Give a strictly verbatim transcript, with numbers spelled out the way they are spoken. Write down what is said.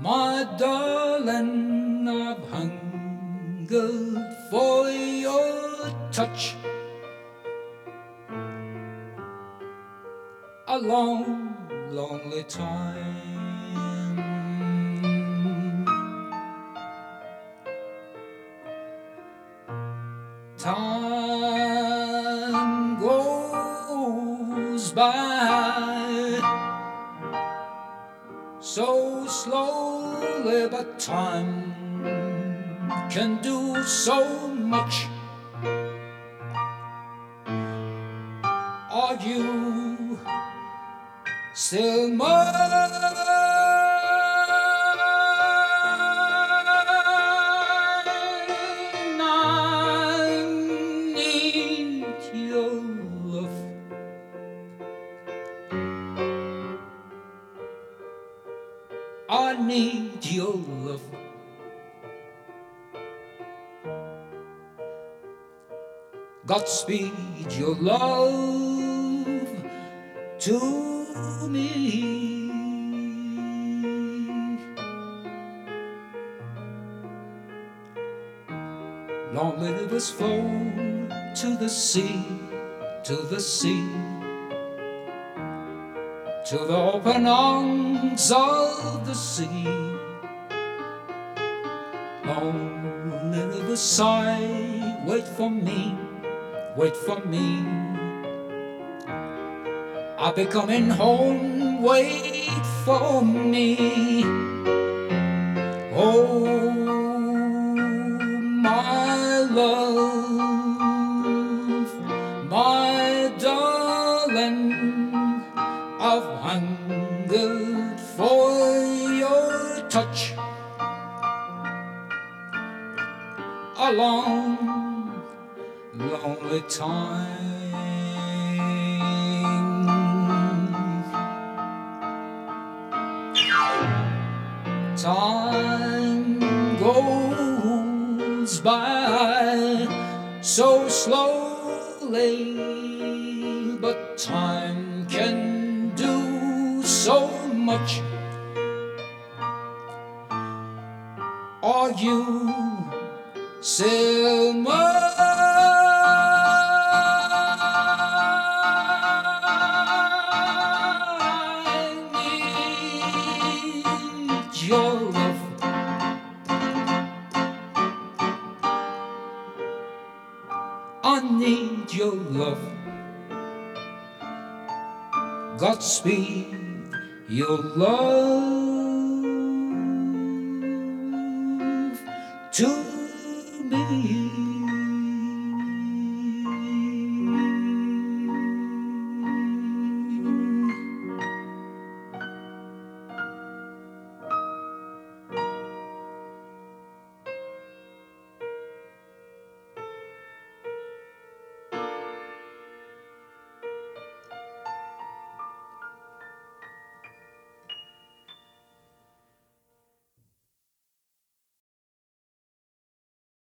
My darling, I've hungered for your touch a long, lonely time. Time goes by so slowly, but time can do so much. Are you still mine? I need your love. I need your love. Godspeed your love to me. Lonely rivers flow to the sea, to the sea, to the open arms of the sea. Lonely rivers sigh, wait for me, wait for me. I'll be coming home, wait for me. Oh, my love, my darling, I've hungered for your touch a long, lonely time. Time goes by so slowly, but time can do so much. Are you still mine? Your love, I need your love. Godspeed your love to me.